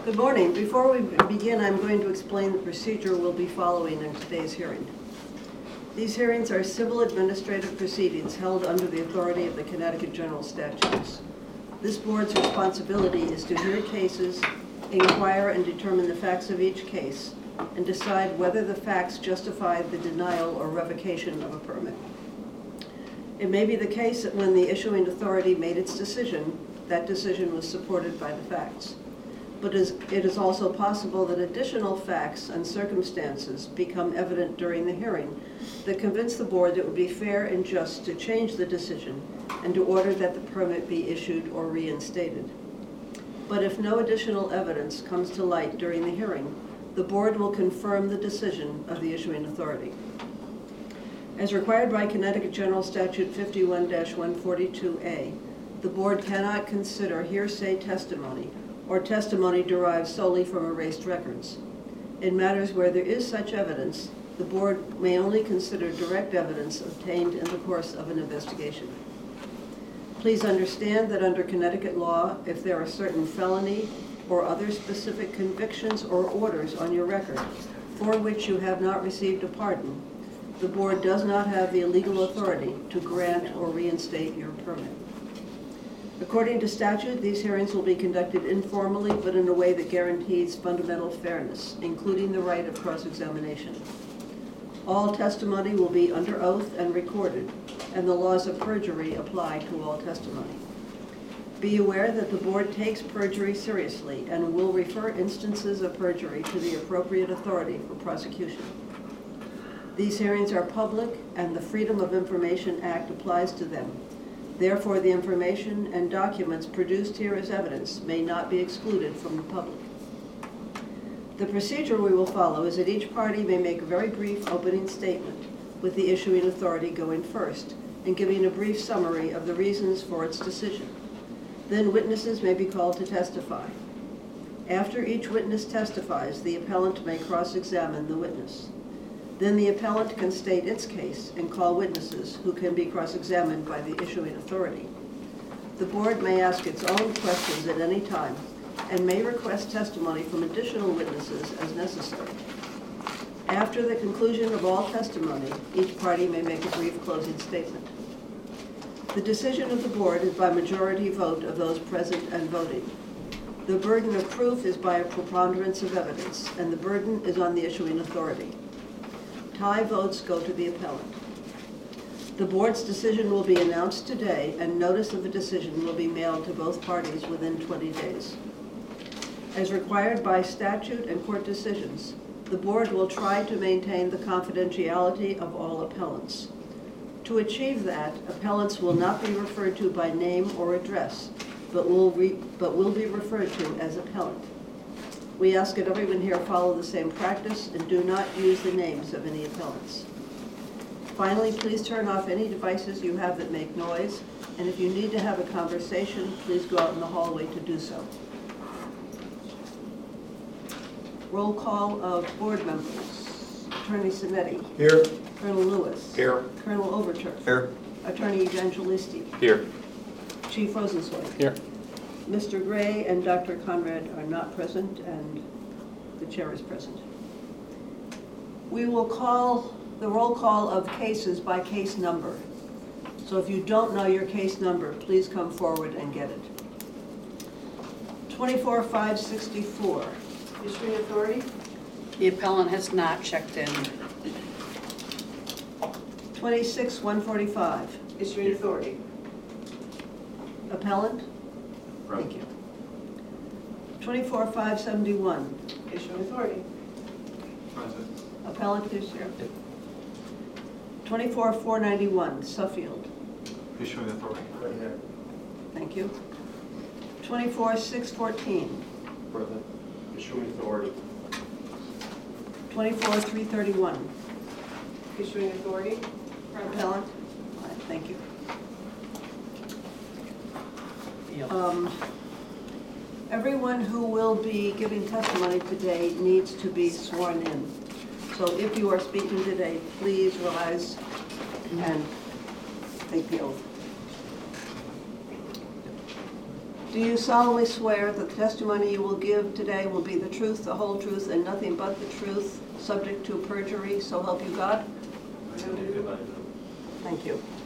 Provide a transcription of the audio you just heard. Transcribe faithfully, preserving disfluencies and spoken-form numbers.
Good morning. Before we begin, I'm going to explain the procedure we'll be following in today's hearing. These hearings are civil administrative proceedings held under the authority of the Connecticut General Statutes. This board's responsibility is to hear cases, inquire and determine the facts of each case, and decide whether the facts justify the denial or revocation of a permit. It may be the case that when the issuing authority made its decision, that decision was supported by the facts. But it is also possible that additional facts and circumstances become evident during the hearing that convince the board that it would be fair and just to change the decision and to order that the permit be issued or reinstated. But if no additional evidence comes to light during the hearing, the board will confirm the decision of the issuing authority. As required by Connecticut General Statute fifty-one dash one forty-two A, the board cannot consider hearsay testimony or testimony derived solely from erased records. In matters where there is such evidence, the board may only consider direct evidence obtained in the course of an investigation. Please understand that under Connecticut law, if there are certain felony or other specific convictions or orders on your record for which you have not received a pardon, the board does not have the legal authority to grant or reinstate your permit. According to statute, these hearings will be conducted informally, but in a way that guarantees fundamental fairness, including the right of cross-examination. All testimony will be under oath and recorded, and the laws of perjury apply to all testimony. Be aware that the board takes perjury seriously and will refer instances of perjury to the appropriate authority for prosecution. These hearings are public, and the Freedom of Information Act applies to them. Therefore, the information and documents produced here as evidence may not be excluded from the public. The procedure we will follow is that each party may make a very brief opening statement, with the issuing authority going first, and giving a brief summary of the reasons for its decision. Then witnesses may be called to testify. After each witness testifies, the appellant may cross-examine the witness. Then the appellant can state its case and call witnesses who can be cross-examined by the issuing authority. The board may ask its own questions at any time and may request testimony from additional witnesses as necessary. After the conclusion of all testimony, each party may make a brief closing statement. The decision of the board is by majority vote of those present and voting. The burden of proof is by a preponderance of evidence, and the burden is on the issuing authority. Tie votes go to the appellant. The board's decision will be announced today, and notice of the decision will be mailed to both parties within twenty days. As required by statute and court decisions, the board will try to maintain the confidentiality of all appellants. To achieve that, appellants will not be referred to by name or address, but will, re but will be referred to as appellant. We ask that everyone here follow the same practice and do not use the names of any appellants. Finally, please turn off any devices you have that make noise, and if you need to have a conversation, please go out in the hallway to do so. Roll call of board members. Attorney Sinetti. Here. Colonel Lewis. Here. Colonel Overturf. Here. Attorney Evangelisti. Here. Chief Rosenzweig. Here. Mister Gray and Doctor Conrad are not present, and the chair is present. We will call the roll call of cases by case number. So if you don't know your case number, please come forward and get it. twenty-four five sixty-four. Issuing authority? The appellant has not checked in. twenty-six one forty-five. Issuing authority. Appellant? Thank you. twenty-four five seventy-one. Issuing authority. Present. Appellant is here. twenty-four four ninety-one. Suffield. Issuing authority. Right here. Thank you. twenty-four six fourteen. Present. Issuing authority. twenty-four three thirty-one. Issuing authority. Appellant? All right, thank you. Um, everyone who will be giving testimony today needs to be sworn in. So if you are speaking today, please rise and take the oath. Do you solemnly swear that the testimony you will give today will be the truth, the whole truth, and nothing but the truth, subject to perjury, so help you God? I do. Thank you.